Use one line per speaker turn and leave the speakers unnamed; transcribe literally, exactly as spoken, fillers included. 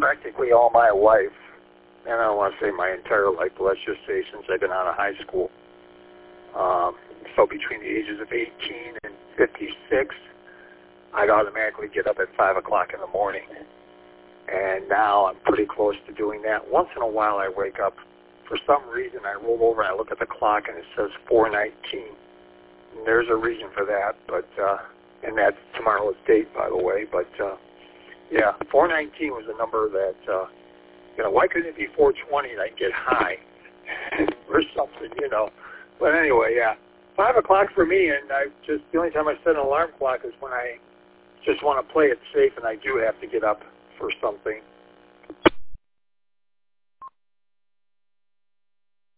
practically all my life, and I don't want to say my entire life, but let's just say since I've been out of high school, um, so between the ages of eighteen and fifty-six, I'd automatically get up at five o'clock in the morning. And now I'm pretty close to doing that. Once in a while I wake up. For some reason I roll over and I look at the clock and it says four nineteen. And there's a reason for that, but uh, and that's tomorrow's date, by the way. But uh, yeah, four nineteen was a number that, uh, you know, why couldn't it be four twenty and I'd get high or something, you know. But anyway, yeah, five o'clock for me, and I just, the only time I set an alarm clock is when I just want to play it safe and I do have to get up for something.